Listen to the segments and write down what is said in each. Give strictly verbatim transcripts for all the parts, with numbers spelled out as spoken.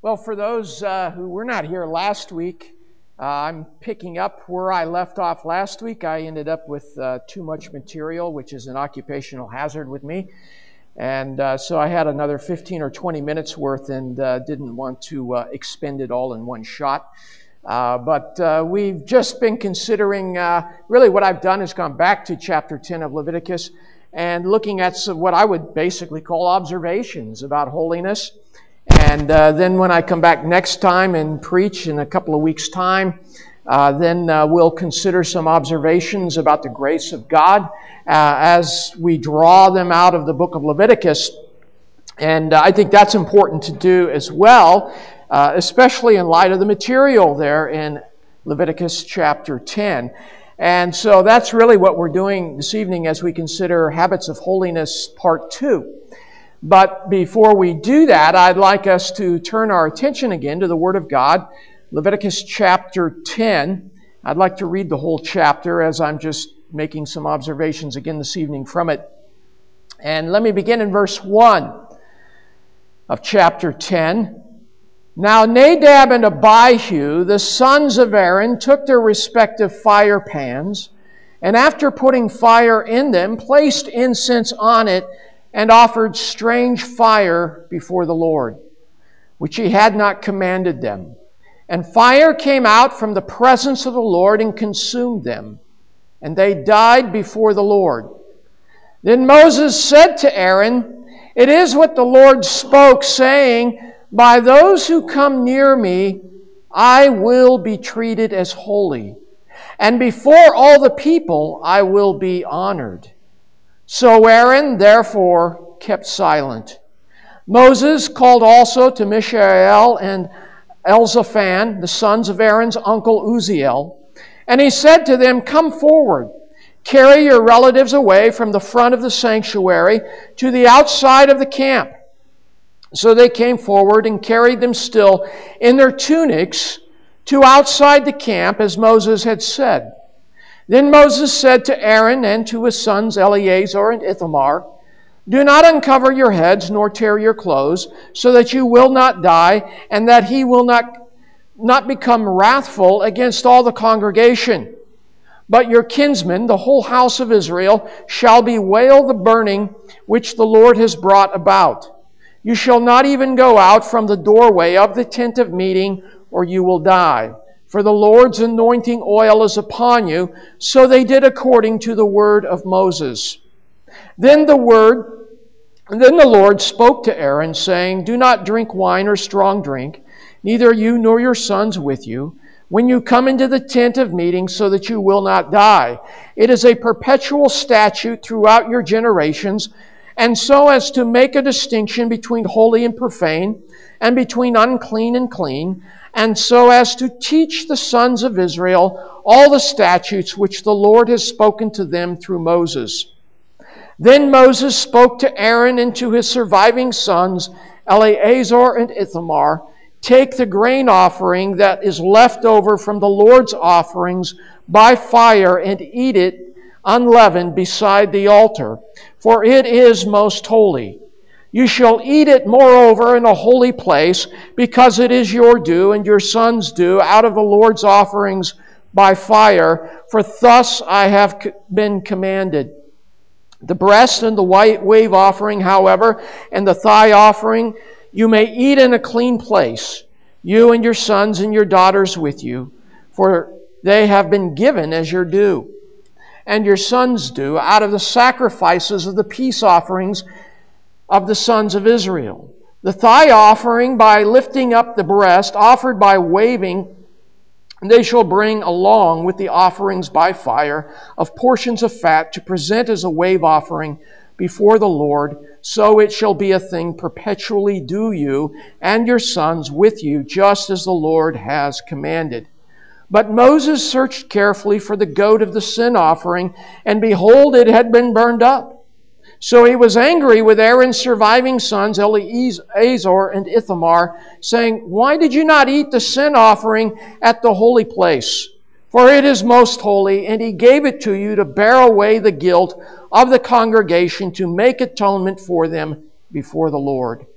Well, for those uh, who were not here last week, uh, I'm picking up where I left off last week. I ended up with uh, too much material, which is an occupational hazard with me. And uh, so I had another fifteen or twenty minutes worth and uh, didn't want to uh, expend it all in one shot. Uh, but uh, we've just been considering, uh, really what I've done is gone back to chapter ten of Leviticus and looking at some, what I would basically call observations about holiness. And uh, then when I come back next time and preach in a couple of weeks' time, uh, then uh, we'll consider some observations about the grace of God uh, as we draw them out of the book of Leviticus. And uh, I think that's important to do as well, uh, especially in light of the material there in Leviticus chapter ten. And so that's really what we're doing this evening as we consider Habits of Holiness Part two. But before we do that, I'd like us to turn our attention again to the Word of God, Leviticus chapter ten. I'd like to read the whole chapter as I'm just making some observations again this evening from it. And let me begin in verse one of chapter ten. Now Nadab and Abihu, the sons of Aaron, took their respective fire pans, and after putting fire in them, placed incense on it, and offered strange fire before the Lord, which he had not commanded them. And fire came out from the presence of the Lord and consumed them, and they died before the Lord. Then Moses said to Aaron, "It is what the Lord spoke, saying, by those who come near me, I will be treated as holy, and before all the people I will be honored." So Aaron, therefore, kept silent. Moses called also to Mishael and Elzaphan, the sons of Aaron's uncle Uzziel, and he said to them, "Come forward, carry your relatives away from the front of the sanctuary to the outside of the camp." So they came forward and carried them still in their tunics to outside the camp, as Moses had said. Then Moses said to Aaron and to his sons Eleazar and Ithamar, "Do not uncover your heads nor tear your clothes, so that you will not die, and that he will not, not become wrathful against all the congregation. But your kinsmen, the whole house of Israel, shall bewail the burning which the Lord has brought about. You shall not even go out from the doorway of the tent of meeting, or you will die. For the Lord's anointing oil is upon you." So they did according to the word of Moses. Then the word, then the Lord spoke to Aaron, saying, "Do not drink wine or strong drink, neither you nor your sons with you, when you come into the tent of meeting, so that you will not die. It is a perpetual statute throughout your generations, and so as to make a distinction between holy and profane, and between unclean and clean, and so as to teach the sons of Israel all the statutes which the Lord has spoken to them through Moses." Then Moses spoke to Aaron and to his surviving sons, Eleazar and Ithamar, "Take the grain offering that is left over from the Lord's offerings by fire and eat it unleavened beside the altar, for it is most holy. You shall eat it, moreover, in a holy place, because it is your due and your sons' due out of the Lord's offerings by fire, for thus I have been commanded. The breast and the white wave offering, however, and the thigh offering, you may eat in a clean place, you and your sons and your daughters with you, for they have been given as your due, and your sons' due out of the sacrifices of the peace offerings of the sons of Israel. The thigh offering by lifting up the breast, offered by waving, they shall bring along with the offerings by fire of portions of fat to present as a wave offering before the Lord. So it shall be a thing perpetually due you and your sons with you, just as the Lord has commanded." But Moses searched carefully for the goat of the sin offering, and behold, it had been burned up. So he was angry with Aaron's surviving sons, Eleazar and Ithamar, saying, "Why did you not eat the sin offering at the holy place? For it is most holy, and he gave it to you to bear away the guilt of the congregation, to make atonement for them before the Lord."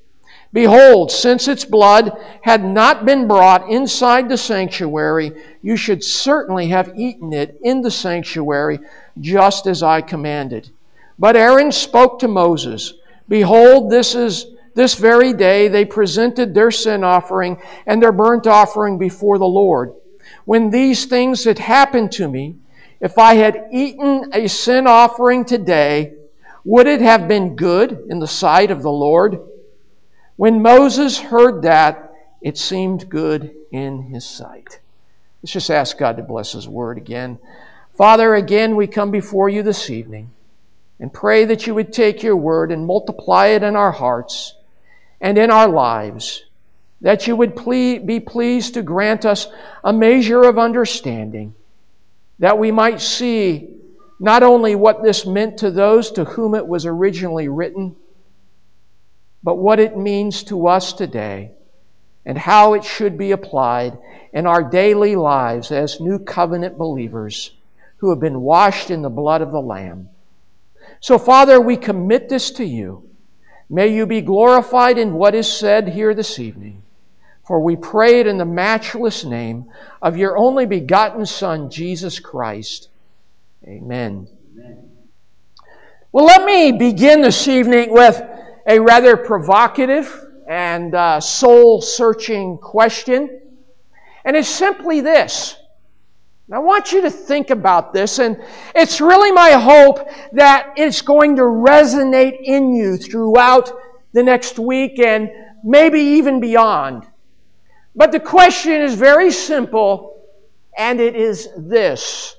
Behold, since its blood had not been brought inside the sanctuary, you should certainly have eaten it in the sanctuary, just as I commanded. But Aaron spoke to Moses, Behold, this is this very day they presented their sin offering and their burnt offering before the Lord. When these things had happened to me, if I had eaten a sin offering today, would it have been good in the sight of the Lord? When Moses heard that, it seemed good in his sight. Let's just ask God to bless His Word again. Father, again we come before You this evening and pray that You would take Your Word and multiply it in our hearts and in our lives, that You would ple- be pleased to grant us a measure of understanding, that we might see not only what this meant to those to whom it was originally written, but what it means to us today and how it should be applied in our daily lives as new covenant believers who have been washed in the blood of the Lamb. So, Father, we commit this to You. May You be glorified in what is said here this evening. For we pray it in the matchless name of Your only begotten Son, Jesus Christ. Amen. Amen. Well, let me begin this evening with a rather provocative and uh, soul-searching question. And it's simply this. And I want you to think about this, and it's really my hope that it's going to resonate in you throughout the next week and maybe even beyond. But the question is very simple, and it is this.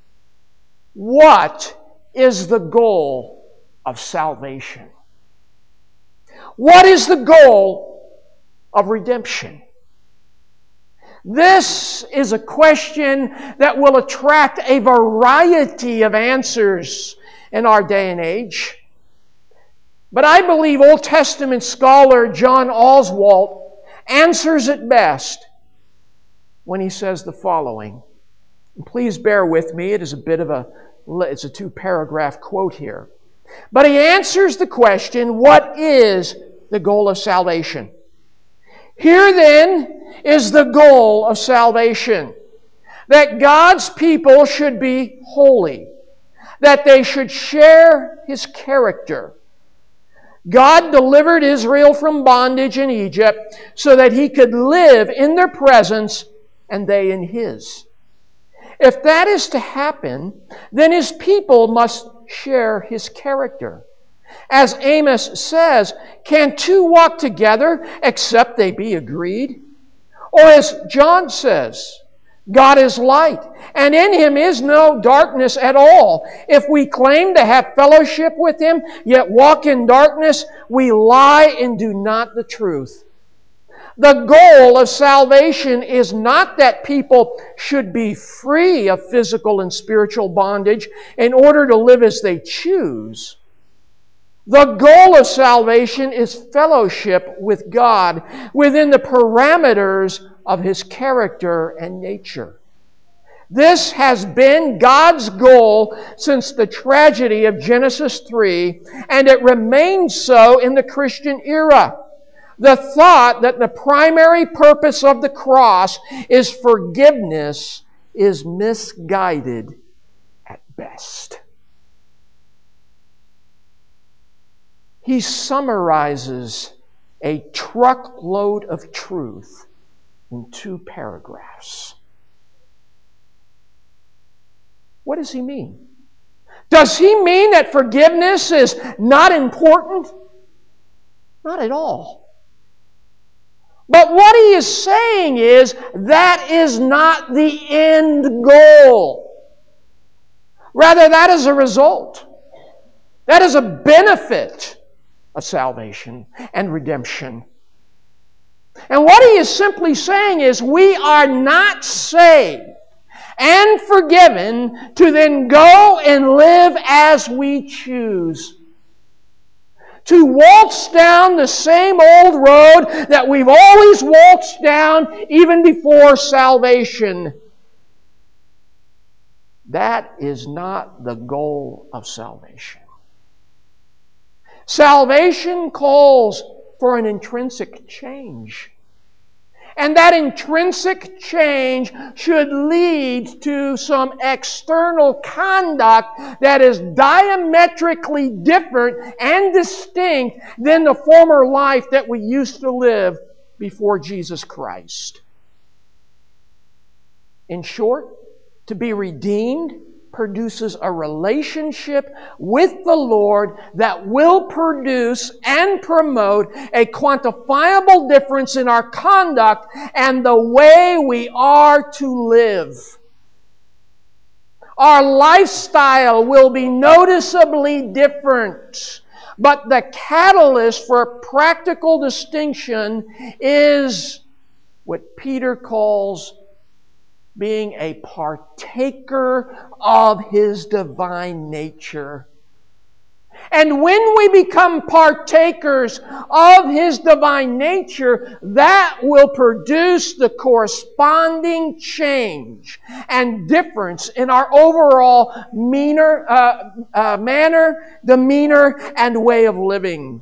What is the goal of salvation? What is the goal of redemption? This is a question that will attract a variety of answers in our day and age. But I believe Old Testament scholar John Oswalt answers it best when he says the following. And please bear with me, it is a bit of a, it's a two-paragraph quote here. But he answers the question, what is the goal of salvation? Here then is the goal of salvation. That God's people should be holy. That they should share His character. God delivered Israel from bondage in Egypt so that He could live in their presence and they in His. If that is to happen, then His people must share His character. As Amos says, can two walk together except they be agreed? Or as John says, God is light, and in Him is no darkness at all. If we claim to have fellowship with Him, yet walk in darkness, we lie and do not the truth. The goal of salvation is not that people should be free of physical and spiritual bondage in order to live as they choose. The goal of salvation is fellowship with God within the parameters of His character and nature. This has been God's goal since the tragedy of Genesis three, and it remains so in the Christian era. The thought that the primary purpose of the cross is forgiveness is misguided at best. He summarizes a truckload of truth in two paragraphs. What does he mean? Does he mean that forgiveness is not important? Not at all. But what he is saying is that is not the end goal. Rather, that is a result. That is a benefit of salvation and redemption. And what he is simply saying is we are not saved and forgiven to then go and live as we choose. To waltz down the same old road that we've always waltzed down even before salvation. That is not the goal of salvation. Salvation calls for an intrinsic change. And that intrinsic change should lead to some external conduct that is diametrically different and distinct than the former life that we used to live before Jesus Christ. In short, to be redeemed produces a relationship with the Lord that will produce and promote a quantifiable difference in our conduct and the way we are to live. Our lifestyle will be noticeably different, but the catalyst for practical distinction is what Peter calls being a partaker of His divine nature. And when we become partakers of His divine nature, that will produce the corresponding change and difference in our overall meaner, uh, uh, manner, demeanor, and way of living.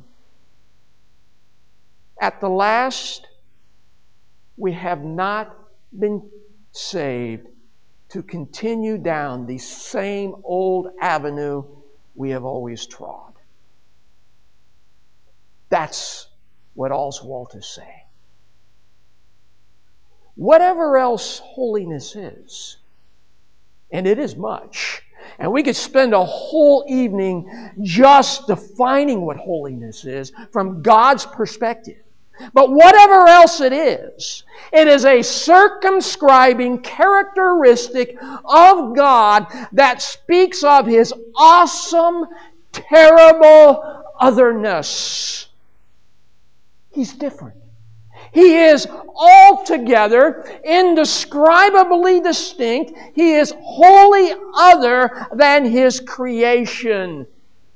At the last, we have not been saved to continue down the same old avenue we have always trod. That's what Oswalt is saying. Whatever else holiness is, and it is much, and we could spend a whole evening just defining what holiness is from God's perspective. But whatever else it is, it is a circumscribing characteristic of God that speaks of His awesome, terrible otherness. He's different. He is altogether, indescribably distinct. He is wholly other than His creation.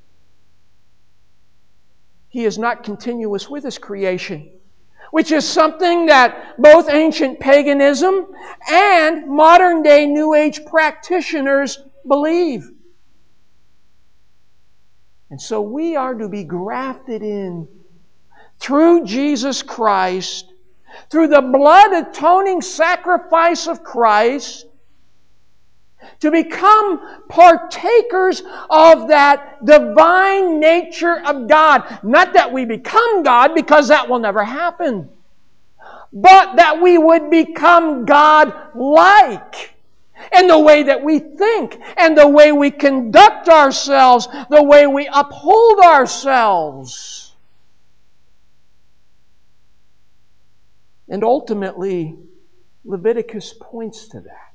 He is not continuous with His creation, which is something that both ancient paganism and modern-day New Age practitioners believe. And so we are to be grafted in through Jesus Christ, through the blood-atoning sacrifice of Christ, to become partakers of that divine nature of God. Not that we become God, because that will never happen, but that we would become God-like in the way that we think, and the way we conduct ourselves, the way we uphold ourselves. And ultimately, Leviticus points to that.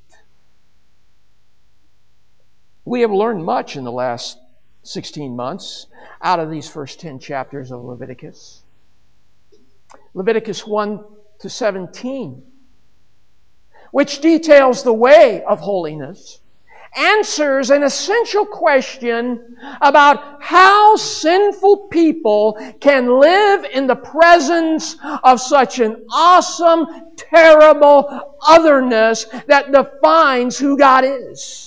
We have learned much in the last sixteen months out of these first ten chapters of Leviticus. Leviticus one to seventeen, which details the way of holiness, answers an essential question about how sinful people can live in the presence of such an awesome, terrible otherness that defines who God is.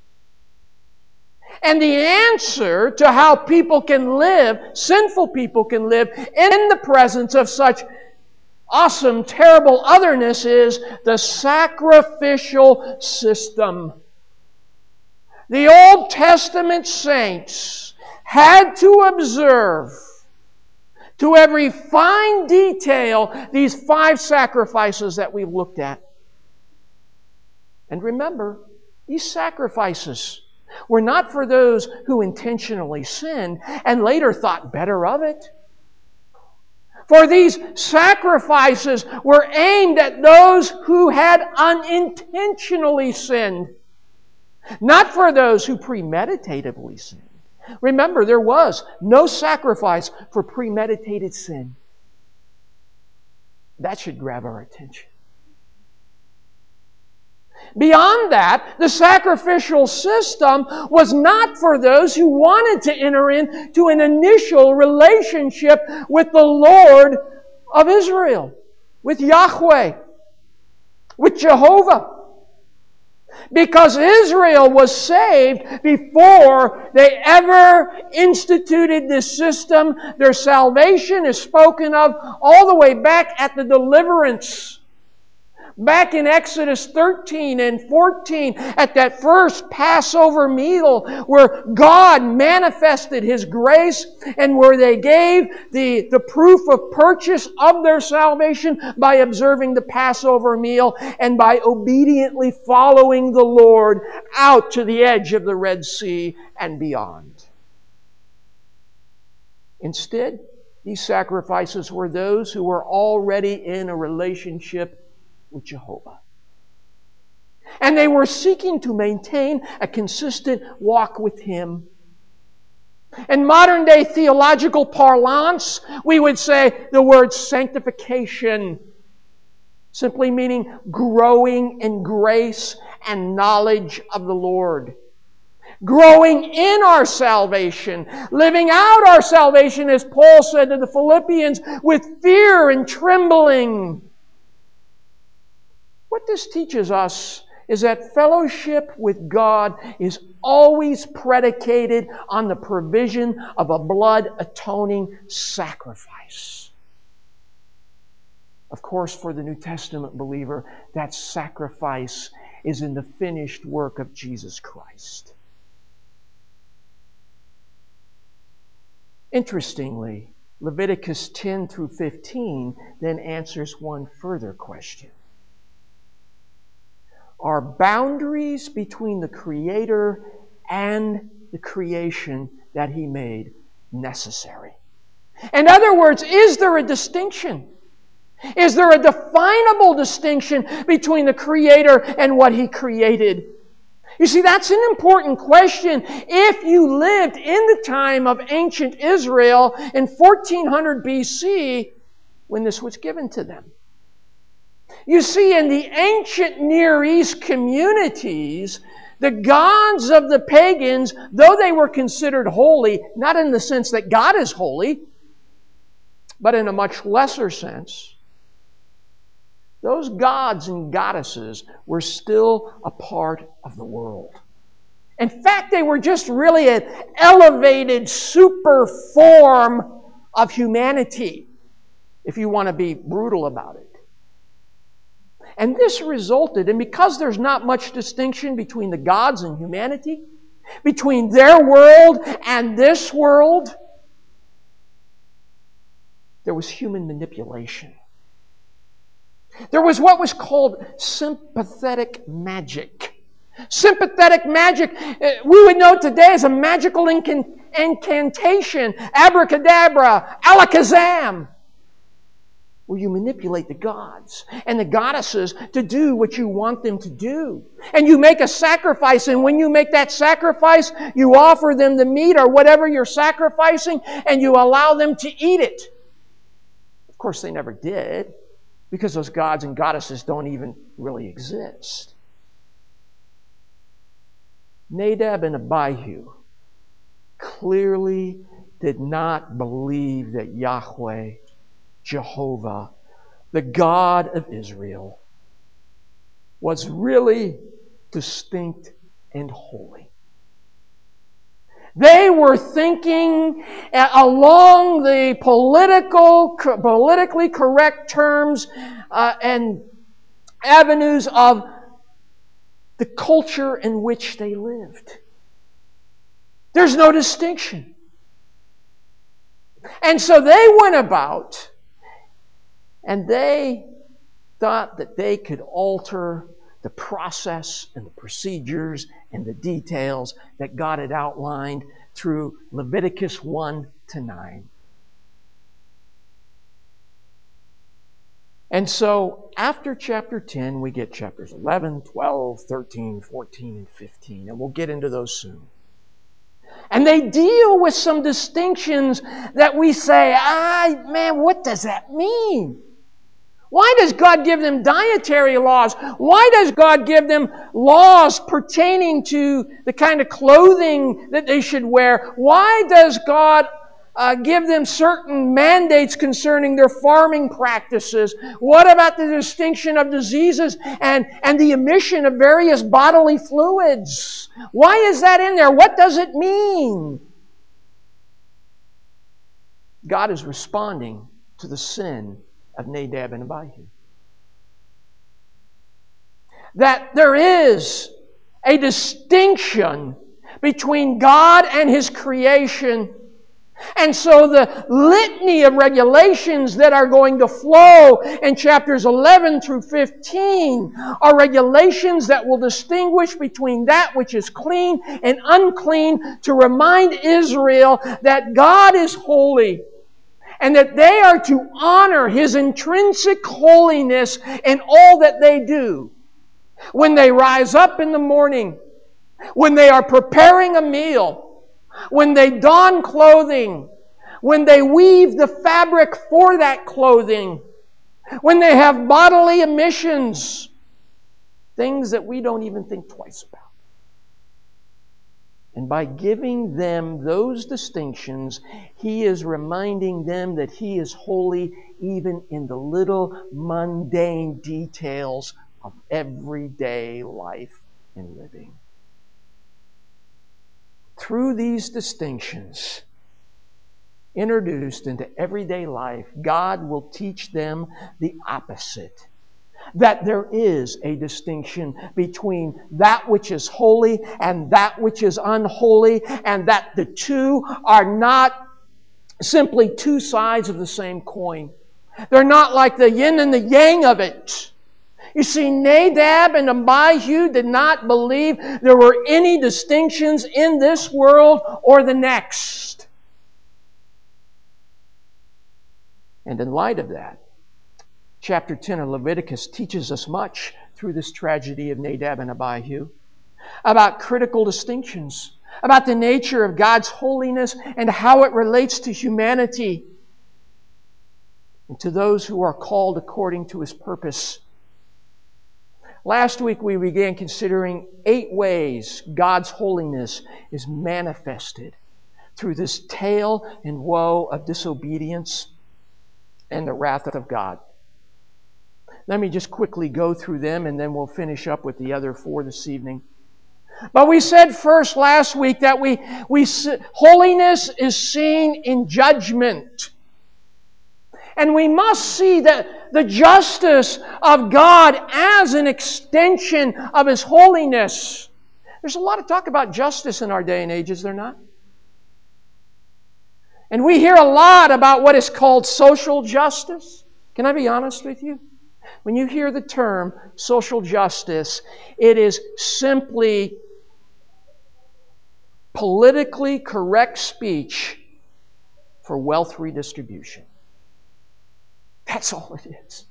And the answer to how people can live, sinful people can live, in the presence of such awesome, terrible otherness is the sacrificial system. The Old Testament saints had to observe to every fine detail these five sacrifices that we've looked at. And remember, these sacrifices were not for those who intentionally sinned and later thought better of it. For these sacrifices were aimed at those who had unintentionally sinned, not for those who premeditatedly sinned. Remember, there was no sacrifice for premeditated sin. That should grab our attention. Beyond that, the sacrificial system was not for those who wanted to enter into an initial relationship with the Lord of Israel, with Yahweh, with Jehovah. Because Israel was saved before they ever instituted this system. Their salvation is spoken of all the way back at the deliverance. Back in Exodus thirteen and fourteen, at that first Passover meal where God manifested His grace and where they gave the, the proof of purchase of their salvation by observing the Passover meal and by obediently following the Lord out to the edge of the Red Sea and beyond. Instead, these sacrifices were those who were already in a relationship with Jehovah. And they were seeking to maintain a consistent walk with Him. In modern day theological parlance, we would say the word sanctification, simply meaning growing in grace and knowledge of the Lord. Growing in our salvation, living out our salvation, as Paul said to the Philippians, with fear and trembling. What this teaches us is that fellowship with God is always predicated on the provision of a blood-atoning sacrifice. Of course, for the New Testament believer, that sacrifice is in the finished work of Jesus Christ. Interestingly, Leviticus ten through fifteen then answers one further question. Are boundaries between the Creator and the creation that He made necessary? In other words, is there a distinction? Is there a definable distinction between the Creator and what He created? You see, that's an important question if you lived in the time of ancient Israel in fourteen hundred B C when this was given to them. You see, in the ancient Near East communities, the gods of the pagans, though they were considered holy, not in the sense that God is holy, but in a much lesser sense, those gods and goddesses were still a part of the world. In fact, they were just really an elevated super form of humanity, if you want to be brutal about it. And this resulted, and because there's not much distinction between the gods and humanity, between their world and this world, there was human manipulation. There was what was called sympathetic magic. Sympathetic magic, we would know today as a magical incant- incantation, abracadabra, alakazam, where you manipulate the gods and the goddesses to do what you want them to do. And you make a sacrifice, and when you make that sacrifice, you offer them the meat or whatever you're sacrificing, and you allow them to eat it. Of course, they never did, because those gods and goddesses don't even really exist. Nadab and Abihu clearly did not believe that Yahweh, Jehovah, the God of Israel, was really distinct and holy. They were thinking along the political, politically correct terms uh, and avenues of the culture in which they lived. There's no distinction. And so they went about and they thought that they could alter the process and the procedures and the details that God had outlined through Leviticus one to nine. And so after chapter ten, we get chapters eleven, twelve, thirteen, fourteen, and fifteen. And we'll get into those soon. And they deal with some distinctions that we say, ah, man, what does that mean? Why does God give them dietary laws? Why does God give them laws pertaining to the kind of clothing that they should wear? Why does God uh, give them certain mandates concerning their farming practices? What about the distinction of diseases and, and the emission of various bodily fluids? Why is that in there? What does it mean? God is responding to the sin of Nadab and Abihu. That there is a distinction between God and His creation. And so the litany of regulations that are going to flow in chapters eleven through fifteen are regulations that will distinguish between that which is clean and unclean, to remind Israel that God is holy and that they are to honor His intrinsic holiness in all that they do. When they rise up in the morning, when they are preparing a meal, when they don clothing, when they weave the fabric for that clothing, when they have bodily emissions, things that we don't even think twice about. And by giving them those distinctions, He is reminding them that He is holy even in the little mundane details of everyday life and living. Through these distinctions introduced into everyday life, God will teach them the opposite. That there is a distinction between that which is holy and that which is unholy, and that the two are not simply two sides of the same coin. They're not like the yin and the yang of it. You see, Nadab and Abihu did not believe there were any distinctions in this world or the next. And in light of that, chapter ten of Leviticus teaches us much through this tragedy of Nadab and Abihu about critical distinctions, about the nature of God's holiness and how it relates to humanity and to those who are called according to His purpose. Last week we began considering eight ways God's holiness is manifested through this tale and woe of disobedience and the wrath of God. Let me just quickly go through them and then we'll finish up with the other four this evening. But we said first last week that we, we holiness is seen in judgment. And we must see that the justice of God as an extension of His holiness. There's a lot of talk about justice in our day and age, is there not? And we hear a lot about what is called social justice. Can I be honest with you? When you hear the term social justice, it is simply politically correct speech for wealth redistribution. That's all it is.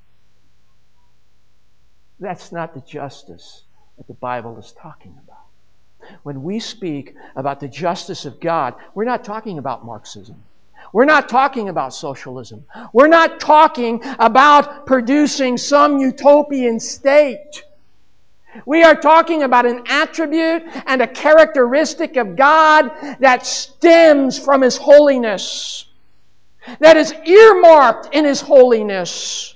That's not the justice that the Bible is talking about. When we speak about the justice of God, we're not talking about Marxism. We're not talking about socialism. We're not talking about producing some utopian state. We are talking about an attribute and a characteristic of God that stems from His holiness, that is earmarked in His holiness.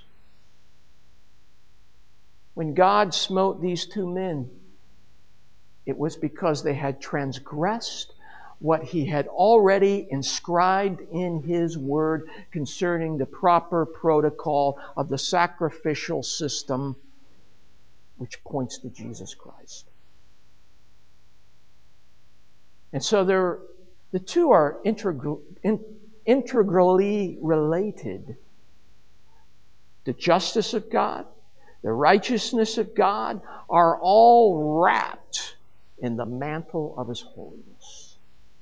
When God smote these two men, it was because they had transgressed what He had already inscribed in His Word concerning the proper protocol of the sacrificial system which points to Jesus Christ. And so there, the two are integral, in, integrally related. The justice of God, the righteousness of God are all wrapped in the mantle of His holiness.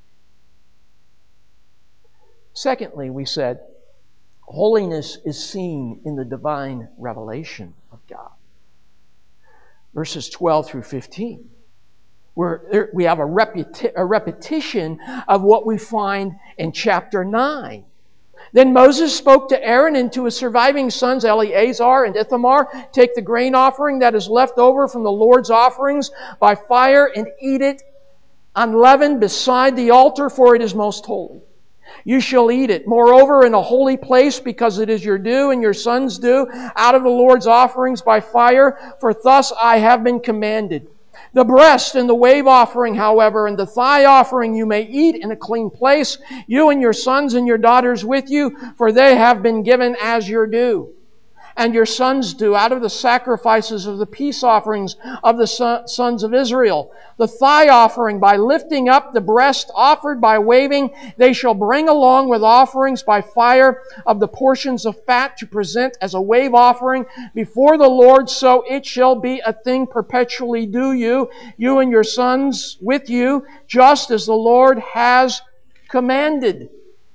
Secondly, we said, holiness is seen in the divine revelation of God. Verses twelve through fifteen, where we have a, repeti- a repetition of what we find in chapter nine. Then Moses spoke to Aaron and to his surviving sons Eleazar and Ithamar, "Take the grain offering that is left over from the Lord's offerings by fire and eat it unleavened beside the altar, for it is most holy. You shall eat it. Moreover, in a holy place, because it is your due and your son's due, out of the Lord's offerings by fire, for thus I have been commanded. The breast and the wave offering, however, and the thigh offering you may eat in a clean place, you and your sons and your daughters with you, for they have been given as your due. And your sons do out of the sacrifices of the peace offerings of the sons of Israel. The thigh offering by lifting up, the breast offered by waving, they shall bring along with offerings by fire of the portions of fat to present as a wave offering before the Lord, so it shall be a thing perpetually due you, you and your sons with you, just as the Lord has commanded.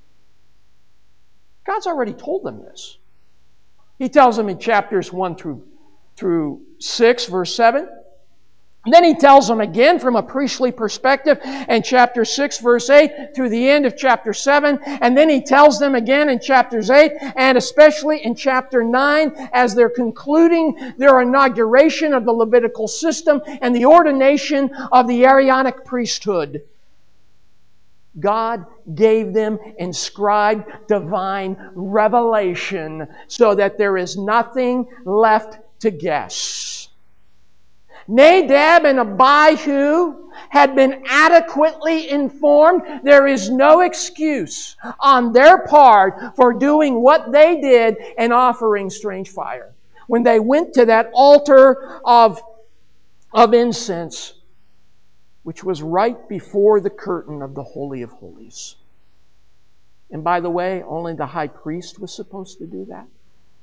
God's already told them this. He tells them in chapters one through, through six, verse seven. And then he tells them again from a priestly perspective in chapter six, verse eight, through the end of chapter seven. And then he tells them again in chapters eight, and especially in chapter nine, as they're concluding their inauguration of the Levitical system and the ordination of the Aaronic priesthood. God gave them inscribed divine revelation so that there is nothing left to guess. Nadab and Abihu had been adequately informed. There is no excuse on their part for doing what they did and offering strange fire. When they went to that altar of, of incense, which was right before the curtain of the Holy of Holies. And by the way, only the high priest was supposed to do that.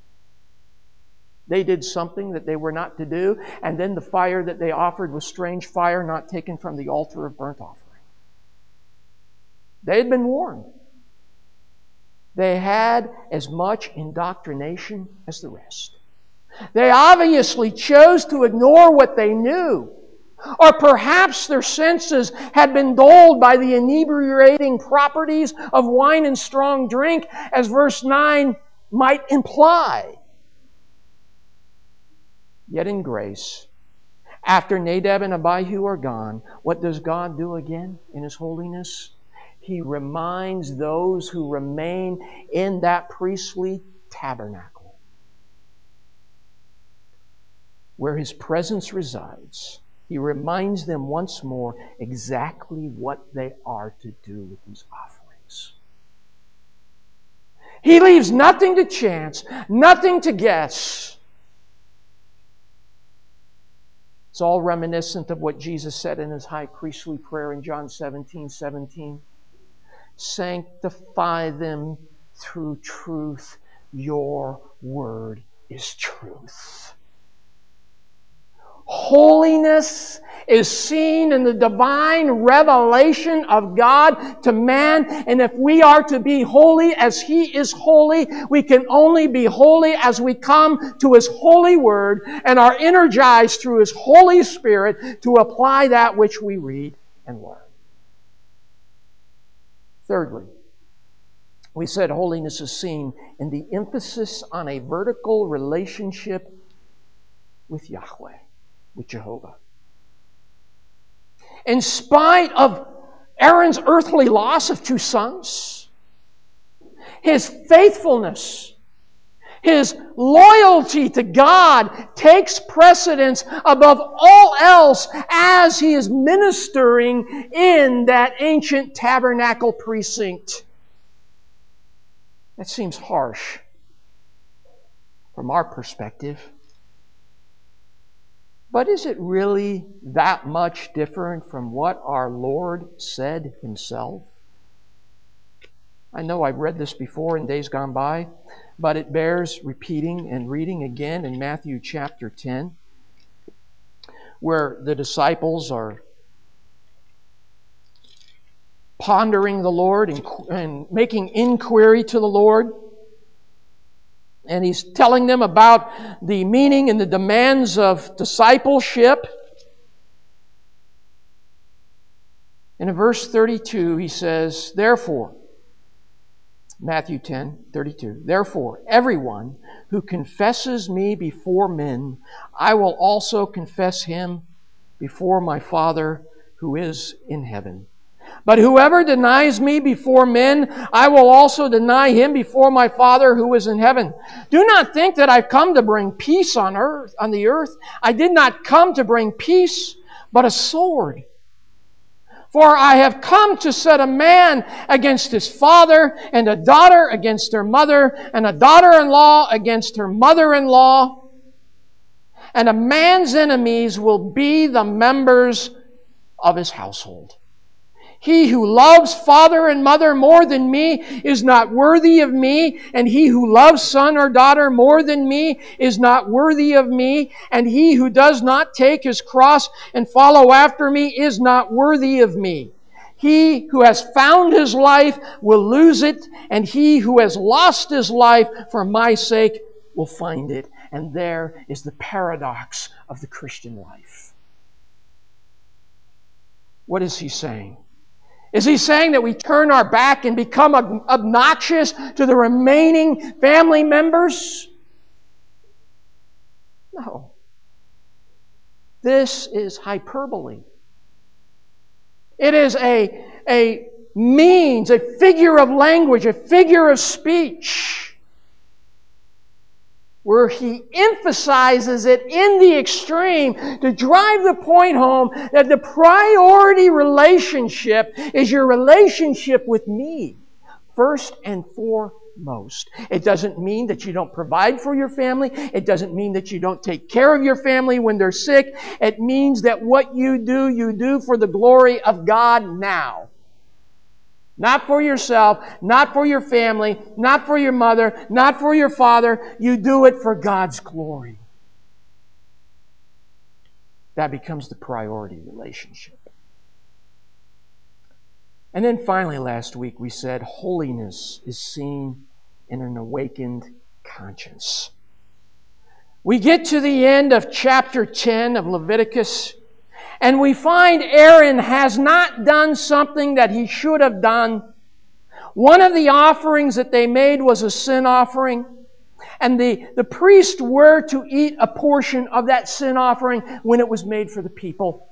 They did something that they were not to do, and then the fire that they offered was strange fire not taken from the altar of burnt offering. They had been warned. They had as much indoctrination as the rest. They obviously chose to ignore what they knew. Or perhaps their senses had been dulled by the inebriating properties of wine and strong drink, as verse nine might imply. Yet in grace, after Nadab and Abihu are gone, what does God do again in His holiness? He reminds those who remain in that priestly tabernacle, where His presence resides. He reminds them once more exactly what they are to do with these offerings. He leaves nothing to chance, nothing to guess. It's all reminiscent of what Jesus said in His high priestly prayer in John seventeen seventeen. Sanctify them through truth. Your word is truth. Holiness is seen in the divine revelation of God to man. And if we are to be holy as He is holy, we can only be holy as we come to His holy word and are energized through His Holy Spirit to apply that which we read and learn. Thirdly, we said holiness is seen in the emphasis on a vertical relationship with Yahweh, with Jehovah. In spite of Aaron's earthly loss of two sons, his faithfulness, his loyalty to God takes precedence above all else as he is ministering in that ancient tabernacle precinct. That seems harsh from our perspective. But is it really that much different from what our Lord said Himself? I know I've read this before in days gone by, but it bears repeating and reading again in Matthew chapter ten, where the disciples are pondering the Lord and, and making inquiry to the Lord. And He's telling them about the meaning and the demands of discipleship. And in verse thirty-two, He says, Therefore, Matthew ten, thirty-two, Therefore, everyone who confesses Me before men, I will also confess him before My Father who is in heaven. But whoever denies me before men, I will also deny him before my Father who is in heaven. Do not think that I've come to bring peace on earth, on the earth. I did not come to bring peace, but a sword. For I have come to set a man against his father, and a daughter against her mother, and a daughter-in-law against her mother-in-law. And a man's enemies will be the members of his household. He who loves father and mother more than me is not worthy of me, and he who loves son or daughter more than me is not worthy of me, and he who does not take his cross and follow after me is not worthy of me. He who has found his life will lose it, and he who has lost his life for my sake will find it. And there is the paradox of the Christian life. What is he saying? Is he saying that we turn our back and become obnoxious to the remaining family members? No. This is hyperbole. It is a, a means, a figure of language, a figure of speech, where he emphasizes it in the extreme to drive the point home that the priority relationship is your relationship with me, first and foremost. It doesn't mean that you don't provide for your family. It doesn't mean that you don't take care of your family when they're sick. It means that what you do, you do for the glory of God now. Not for yourself, not for your family, not for your mother, not for your father. You do it for God's glory. That becomes the priority relationship. And then finally last week we said holiness is seen in an awakened conscience. We get to the end of chapter ten of Leviticus, and we find Aaron has not done something that he should have done. One of the offerings that they made was a sin offering. And the, the priests were to eat a portion of that sin offering when it was made for the people.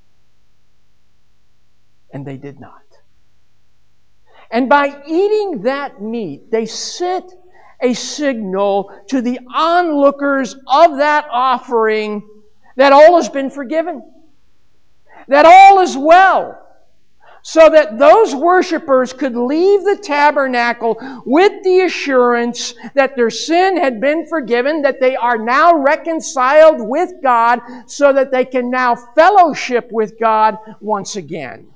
And they did not. And by eating that meat, they sent a signal to the onlookers of that offering that all has been forgiven. That all is well, so that those worshipers could leave the tabernacle with the assurance that their sin had been forgiven, that they are now reconciled with God, so that they can now fellowship with God once again.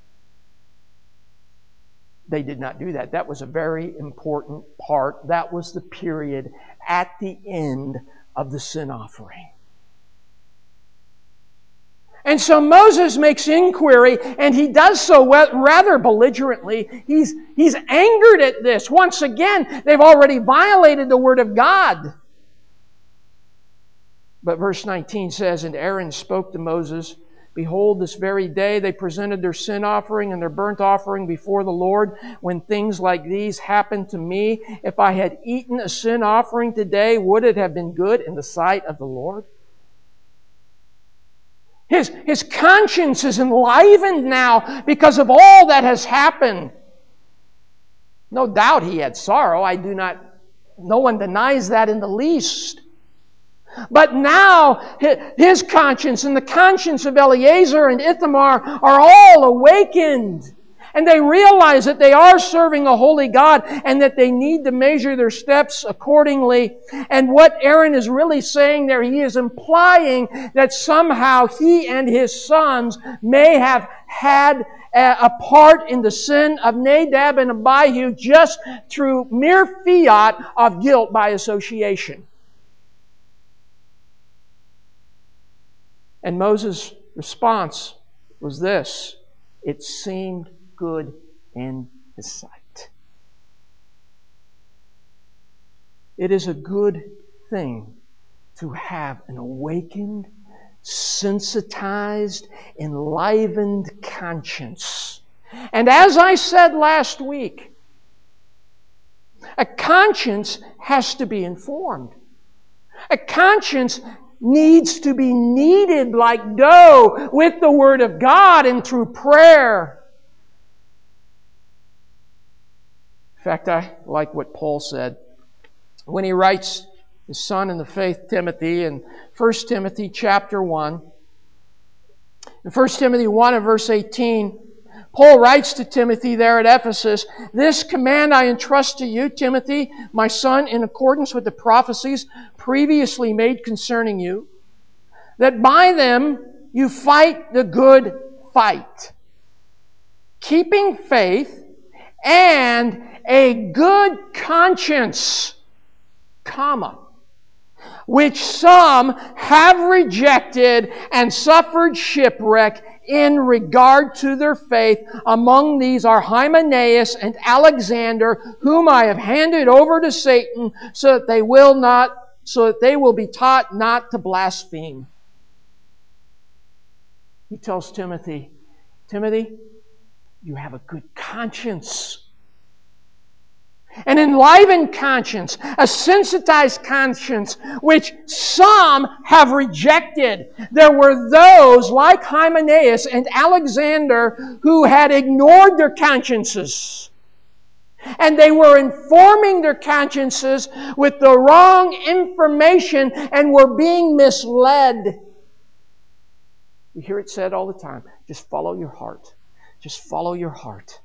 They did not do that. That was a very important part. That was the period at the end of the sin offering. And so Moses makes inquiry, and he does so rather belligerently. He's, he's angered at this. Once again, they've already violated the Word of God. But verse nineteen says, "And Aaron spoke to Moses, Behold, this very day they presented their sin offering and their burnt offering before the Lord. When things like these happened to me, if I had eaten a sin offering today, would it have been good in the sight of the Lord?" His, his conscience is enlivened now because of all that has happened. No doubt he had sorrow. I do not, no one denies that in the least. But now his conscience and the conscience of Eleazar and Ithamar are all awakened. And they realize that they are serving a holy God and that they need to measure their steps accordingly. And what Aaron is really saying there, he is implying that somehow he and his sons may have had a part in the sin of Nadab and Abihu just through mere fiat of guilt by association. And Moses' response was this: it seemed good in his sight. It is a good thing to have an awakened, sensitized, enlivened conscience. And as I said last week, a conscience has to be informed. A conscience needs to be kneaded like dough with the Word of God and through prayer. fact, I like what Paul said when he writes his son in the faith, Timothy, in First Timothy chapter one. In First Timothy one and verse eighteen, Paul writes to Timothy there at Ephesus, "This command I entrust to you, Timothy, my son, in accordance with the prophecies previously made concerning you, that by them you fight the good fight, keeping faith and a good conscience, comma, which some have rejected and suffered shipwreck in regard to their faith. Among these are Hymenaeus and Alexander, whom I have handed over to Satan, so that they will not, so that they will be taught not to blaspheme." He tells Timothy, Timothy, you have a good conscience. An enlivened conscience, a sensitized conscience, which some have rejected. There were those like Hymenaeus and Alexander who had ignored their consciences. And they were informing their consciences with the wrong information and were being misled. You hear it said all the time, just follow your heart. Just follow your heart.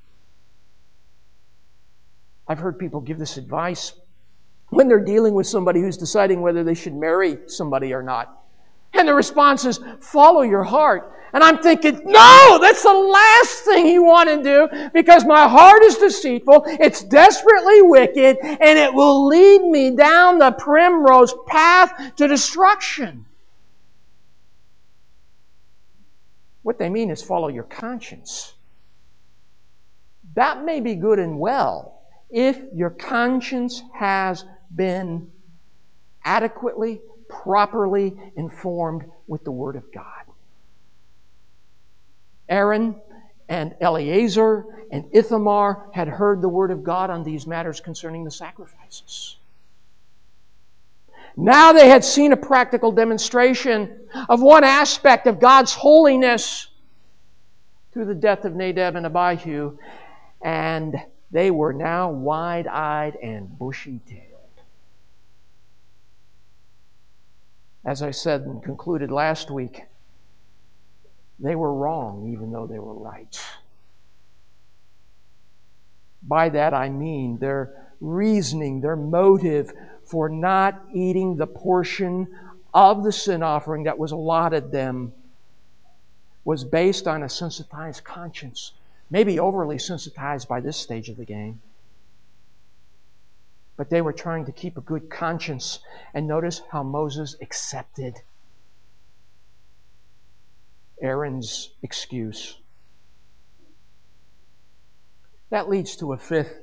I've heard people give this advice when they're dealing with somebody who's deciding whether they should marry somebody or not. And the response is, follow your heart. And I'm thinking, no, that's the last thing you want to do, because my heart is deceitful, it's desperately wicked, and it will lead me down the primrose path to destruction. What they mean is follow your conscience. That may be good and well if your conscience has been adequately, properly informed with the Word of God. Aaron and Eleazar and Ithamar had heard the Word of God on these matters concerning the sacrifices. Now they had seen a practical demonstration of one aspect of God's holiness through the death of Nadab and Abihu, and they were now wide-eyed and bushy-tailed. As I said and concluded last week, they were wrong even though they were right. By that I mean their reasoning, their motive for not eating the portion of the sin offering that was allotted them was based on a sensitized conscience. Maybe overly sensitized by this stage of the game. But they were trying to keep a good conscience. And notice how Moses accepted Aaron's excuse. That leads to a fifth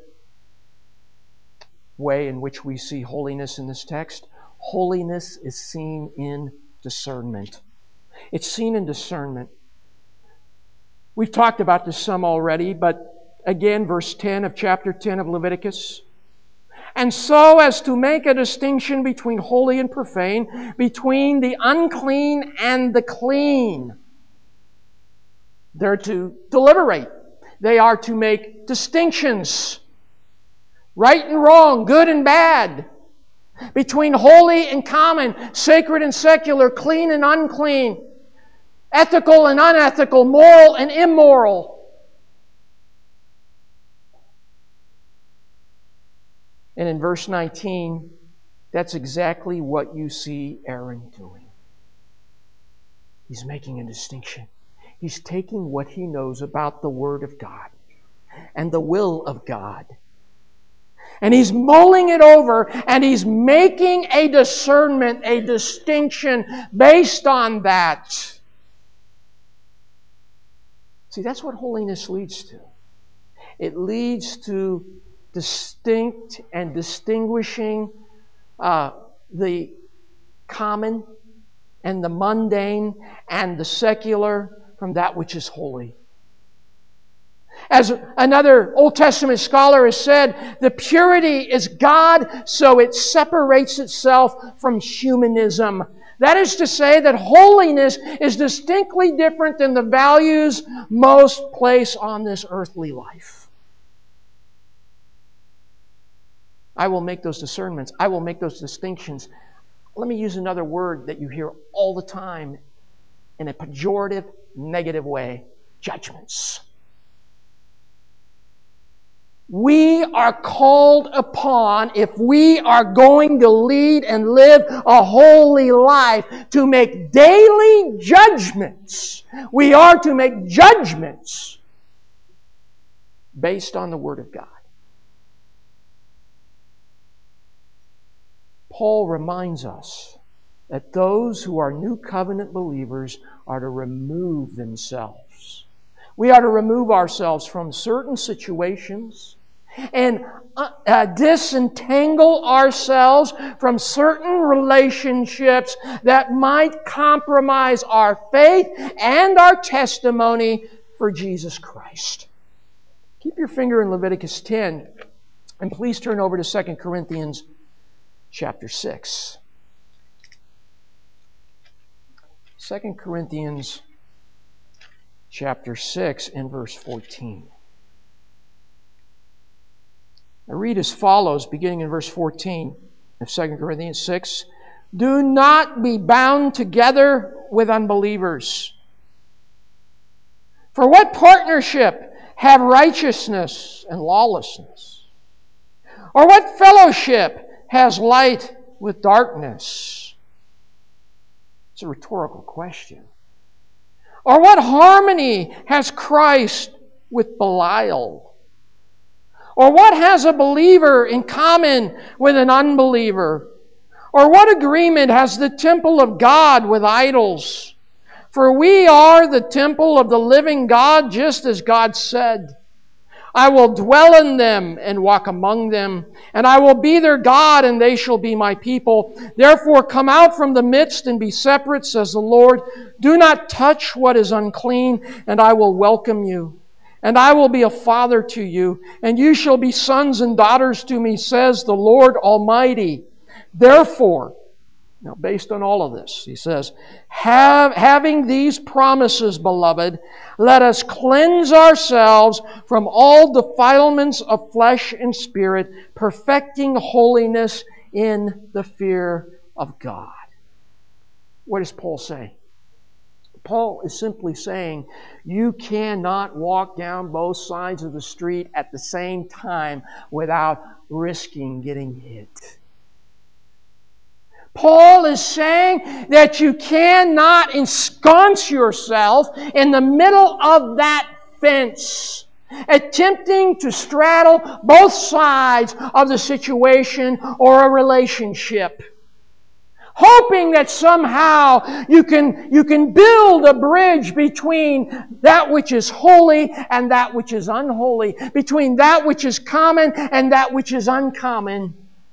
way in which we see holiness in this text. Holiness is seen in discernment. It's seen in discernment. We've talked about this some already, but again, verse ten of chapter ten of Leviticus. And so as to make a distinction between holy and profane, between the unclean and the clean. They're to deliberate. They are to make distinctions. Right and wrong, good and bad. Between holy and common, sacred and secular, clean and unclean. Ethical and unethical, moral and immoral. And in verse nineteen, that's exactly what you see Aaron doing. He's making a distinction. He's taking what he knows about the Word of God and the will of God, and he's mulling it over, and he's making a discernment, a distinction based on that. See, that's what holiness leads to. It leads to distinct and distinguishing uh, the common and the mundane and the secular from that which is holy. As another Old Testament scholar has said, the purity is God, so it separates itself from humanism. That is to say that holiness is distinctly different than the values most place on this earthly life. I will make those discernments. I will make those distinctions. Let me use another word that you hear all the time in a pejorative, negative way. Judgments. We are called upon, if we are going to lead and live a holy life, to make daily judgments. We are to make judgments based on the Word of God. Paul reminds us that those who are new covenant believers are to remove themselves. We are to remove ourselves from certain situations and uh, uh, disentangle ourselves from certain relationships that might compromise our faith and our testimony for Jesus Christ. Keep your finger in Leviticus ten, and please turn over to Second Corinthians chapter six. Second Corinthians chapter six and verse fourteen. I read as follows, beginning in verse fourteen of Second Corinthians six. Do not be bound together with unbelievers. For what partnership have righteousness and lawlessness? Or what fellowship has light with darkness? It's a rhetorical question. Or what harmony has Christ with Belial? Or what has a believer in common with an unbeliever? Or what agreement has the temple of God with idols? For we are the temple of the living God, just as God said, I will dwell in them and walk among them, and I will be their God, and they shall be my people. Therefore come out from the midst and be separate, says the Lord. Do not touch what is unclean, and I will welcome you. And I will be a father to you, and you shall be sons and daughters to me, says the Lord Almighty. Therefore, now based on all of this, he says, Have, having these promises, beloved, let us cleanse ourselves from all defilements of flesh and spirit, perfecting holiness in the fear of God. What does Paul say? Paul is simply saying, you cannot walk down both sides of the street at the same time without risking getting hit. Paul is saying that you cannot ensconce yourself in the middle of that fence, attempting to straddle both sides of the situation or a relationship, hoping that somehow you can, you can build a bridge between that which is holy and that which is unholy, between that which is common and that which is uncommon.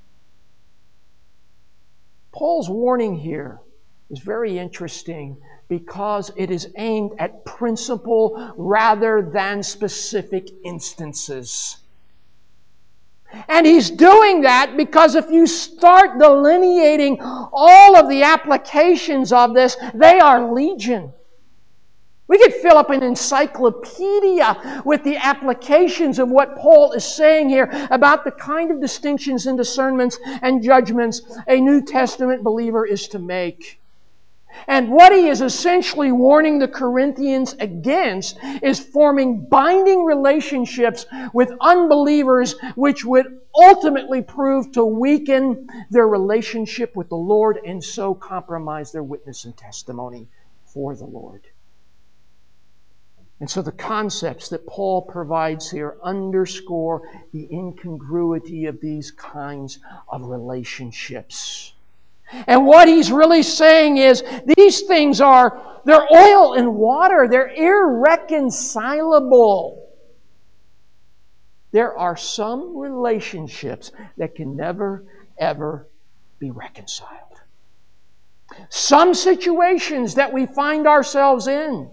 Paul's warning here is very interesting because it is aimed at principle rather than specific instances. And he's doing that because if you start delineating all of the applications of this, they are legion. We could fill up an encyclopedia with the applications of what Paul is saying here about the kind of distinctions and discernments and judgments a New Testament believer is to make. And what he is essentially warning the Corinthians against is forming binding relationships with unbelievers, which would ultimately prove to weaken their relationship with the Lord and so compromise their witness and testimony for the Lord. And so the concepts that Paul provides here underscore the incongruity of these kinds of relationships. And what he's really saying is these things are, they're oil and water. They're irreconcilable. There are some relationships that can never, ever be reconciled. Some situations that we find ourselves in.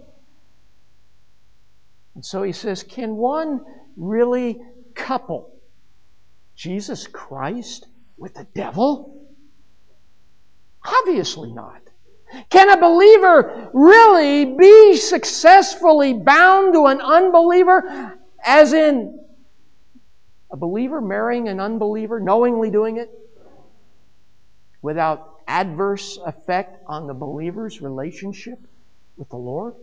And so he says, can one really couple Jesus Christ with the devil? Obviously not. Can a believer really be successfully bound to an unbeliever, as in A believer marrying an unbeliever, knowingly doing it, without adverse effect on the believer's relationship with the Lord?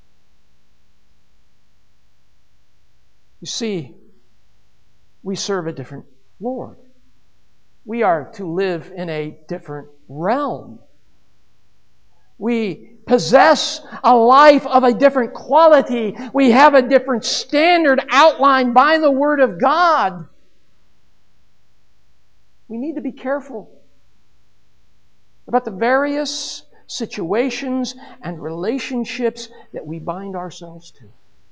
You see, we serve a different Lord. We are to live in a different realm. We possess a life of a different quality. We have a different standard outlined by the Word of God. We need to be careful about the various situations and relationships that we bind ourselves to.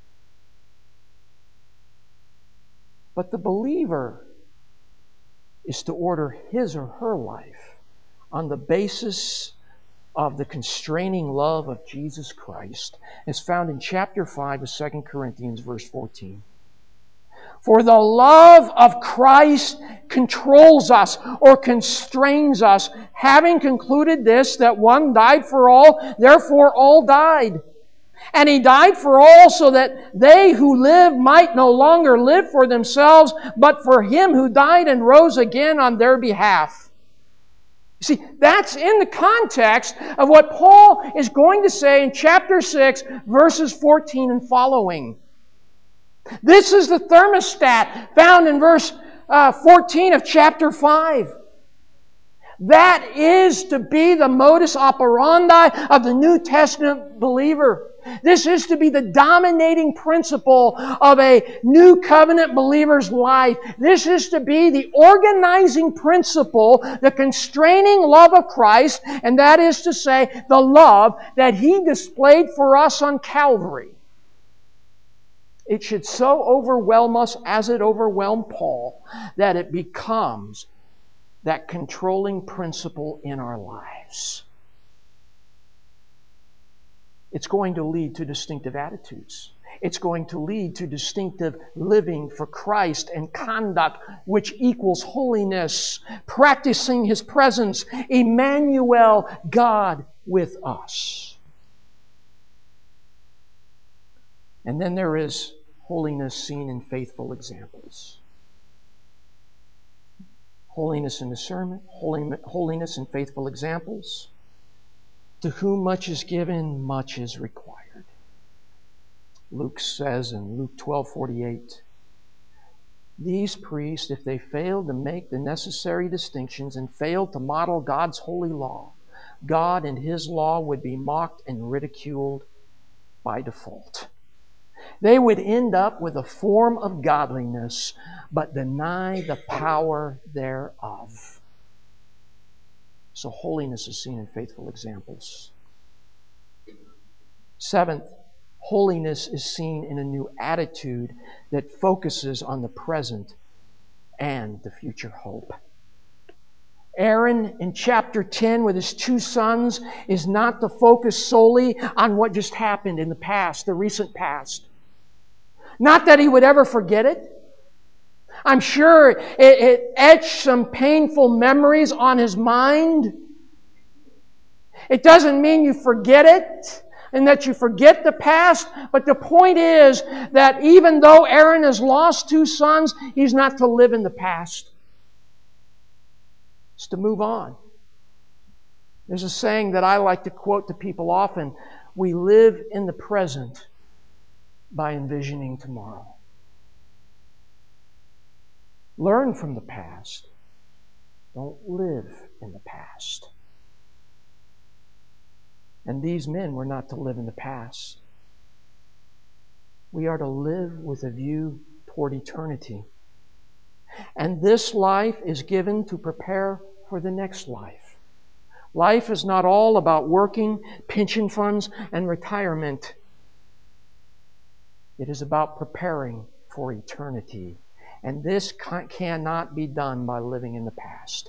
But the believer is to order his or her life on the basis of the constraining love of Jesus Christ, as found in chapter five of Second Corinthians, verse fourteen. For the love of Christ controls us or constrains us, having concluded this, that one died for all, therefore all died. And He died for all, so that they who live might no longer live for themselves, but for Him who died and rose again on their behalf. You see, that's in the context of what Paul is going to say in chapter six, verses fourteen and following. This is the thermostat found in verse uh, fourteen of chapter five. That is to be the modus operandi of the New Testament believer. This is to be the dominating principle of a new covenant believer's life. This is to be the organizing principle, the constraining love of Christ, and that is to say, the love that He displayed for us on Calvary. It should so overwhelm us as it overwhelmed Paul that it becomes that controlling principle in our lives. It's going to lead to distinctive attitudes. It's going to lead to distinctive living for Christ and conduct which equals holiness, practicing His presence, Emmanuel, God with us. And then there is holiness seen in faithful examples. Holiness in discernment, holiness in faithful examples. To whom much is given, much is required. Luke says in Luke twelve forty-eight, these priests, if they failed to make the necessary distinctions and failed to model God's holy law, God and His law would be mocked and ridiculed by default. They would end up with a form of godliness, but deny the power thereof. So holiness is seen in faithful examples. Seventh, holiness is seen in a new attitude that focuses on the present and the future hope. Aaron in chapter ten with his two sons is not to focus solely on what just happened in the past, the recent past. Not that he would ever forget it. I'm sure it, it etched some painful memories on his mind. It doesn't mean you forget it and that you forget the past, but the point is that even though Aaron has lost two sons, he's not to live in the past. It's to move on. There's a saying that I like to quote to people often: we live in the present by envisioning tomorrow. Learn from the past. Don't live in the past. And these men were not to live in the past. We are to live with a view toward eternity. And this life is given to prepare for the next life. Life is not all about working, pension funds, and retirement. It is about preparing for eternity. And this cannot be done by living in the past.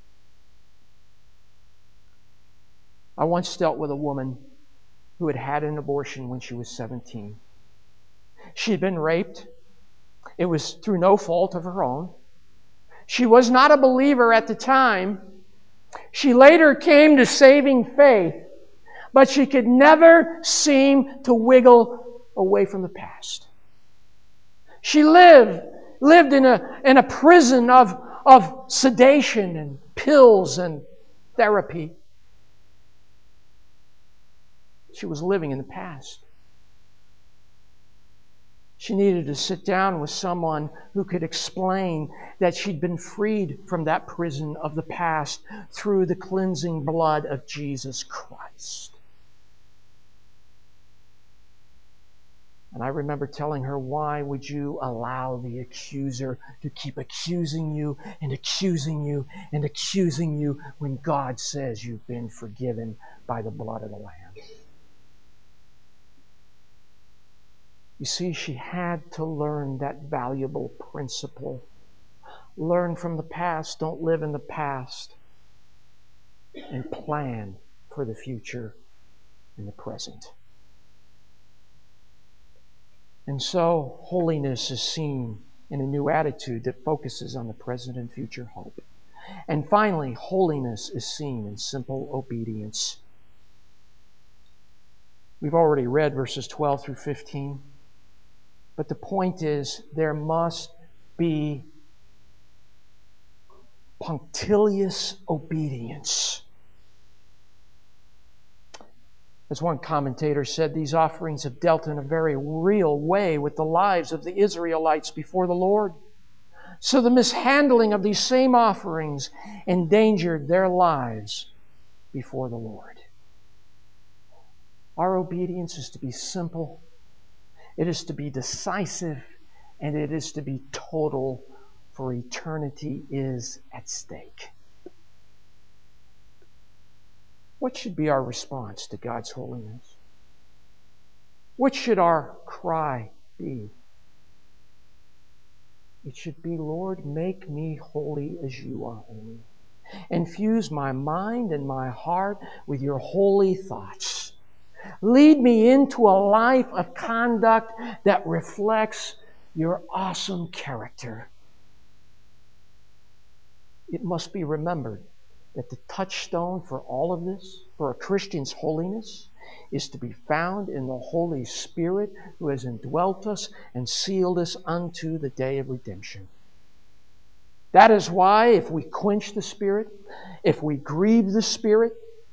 I once dealt with a woman who had had an abortion when she was seventeen. She had been raped. It was through no fault of her own. She was not a believer at the time. She later came to saving faith, but she could never seem to wiggle away from the past. She lived lived in a, in a prison of, of sedation and pills and therapy. She was living in the past. She needed to sit down with someone who could explain that she'd been freed from that prison of the past through the cleansing blood of Jesus Christ. And I remember telling her, why would you allow the accuser to keep accusing you and accusing you and accusing you when God says you've been forgiven by the blood of the Lamb? You see, she had to learn that valuable principle. Learn from the past. Don't live in the past. And plan for the future and the present. And so, holiness is seen in a new attitude that focuses on the present and future hope. And finally, holiness is seen in simple obedience. We've already read verses twelve through fifteen. But the point is, there must be punctilious obedience. As one commentator said, these offerings have dealt in a very real way with the lives of the Israelites before the Lord. So the mishandling of these same offerings endangered their lives before the Lord. Our obedience is to be simple, it is to be decisive, and it is to be total, for eternity is at stake. What should be our response to God's holiness? What should our cry be? It should be, Lord, make me holy as you are holy. Infuse my mind and my heart with your holy thoughts. Lead me into a life of conduct that reflects your awesome character. It must be remembered that the touchstone for all of this, for a Christian's holiness, is to be found in the Holy Spirit who has indwelt us and sealed us unto the day of redemption. That is why if we quench the Spirit, if we grieve the Spirit,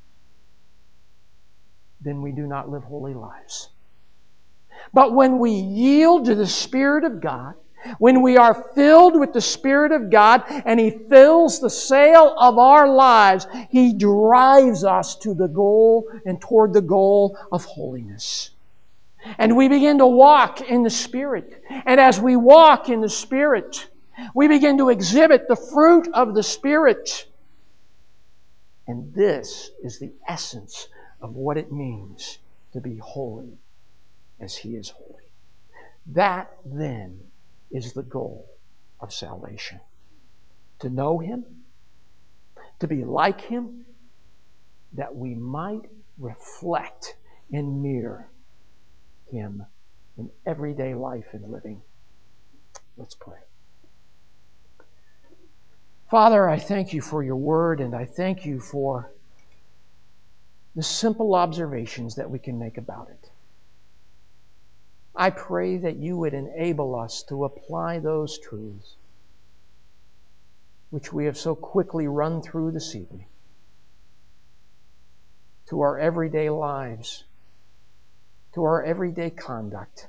then we do not live holy lives. But when we yield to the Spirit of God, when we are filled with the Spirit of God and He fills the sail of our lives, He drives us to the goal and toward the goal of holiness. And we begin to walk in the Spirit. And as we walk in the Spirit, we begin to exhibit the fruit of the Spirit. And this is the essence of what it means to be holy as He is holy. That then is the goal of salvation. To know Him, to be like Him, that we might reflect and mirror Him in everyday life and living. Let's pray. Father, I thank You for Your Word, and I thank You for the simple observations that we can make about it. I pray that You would enable us to apply those truths which we have so quickly run through this evening to our everyday lives, to our everyday conduct.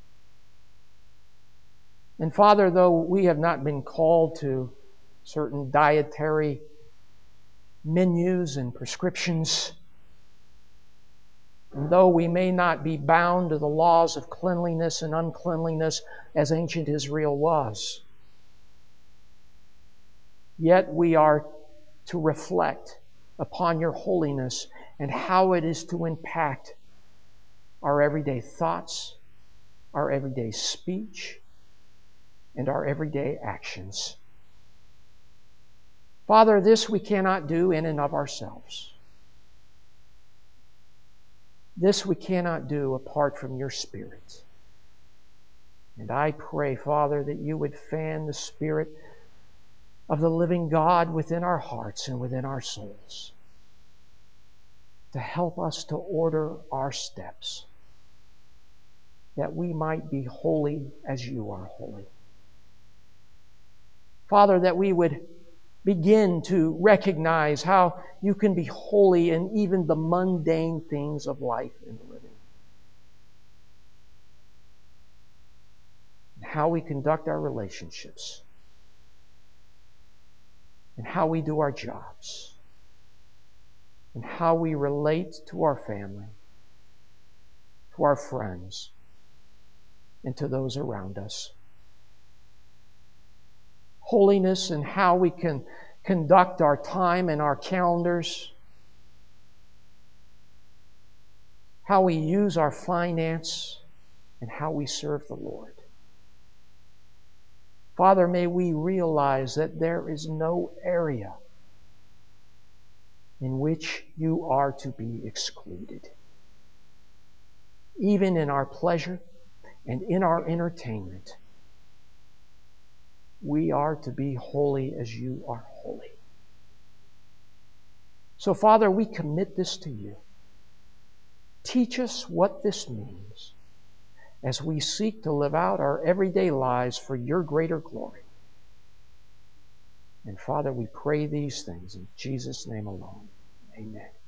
And Father, though we have not been called to certain dietary menus and prescriptions, and though we may not be bound to the laws of cleanliness and uncleanliness as ancient Israel was, yet we are to reflect upon Your holiness and how it is to impact our everyday thoughts, our everyday speech, and our everyday actions. Father, this we cannot do in and of ourselves. This we cannot do apart from Your Spirit. And I pray, Father, that You would fan the Spirit of the living God within our hearts and within our souls to help us to order our steps, that we might be holy as You are holy. Father, that we would begin to recognize how you can be holy in even the mundane things of life and living. And how we conduct our relationships. And how we do our jobs. And how we relate to our family, to our friends, and to those around us. Holiness and how we can conduct our time and our calendars. How we use our finance and how we serve the Lord. Father, may we realize that there is no area in which you are to be excluded. Even in our pleasure and in our entertainment, we are to be holy as you are holy. So, Father, we commit this to you. Teach us what this means as we seek to live out our everyday lives for your greater glory. And Father, we pray these things in Jesus' name alone. Amen.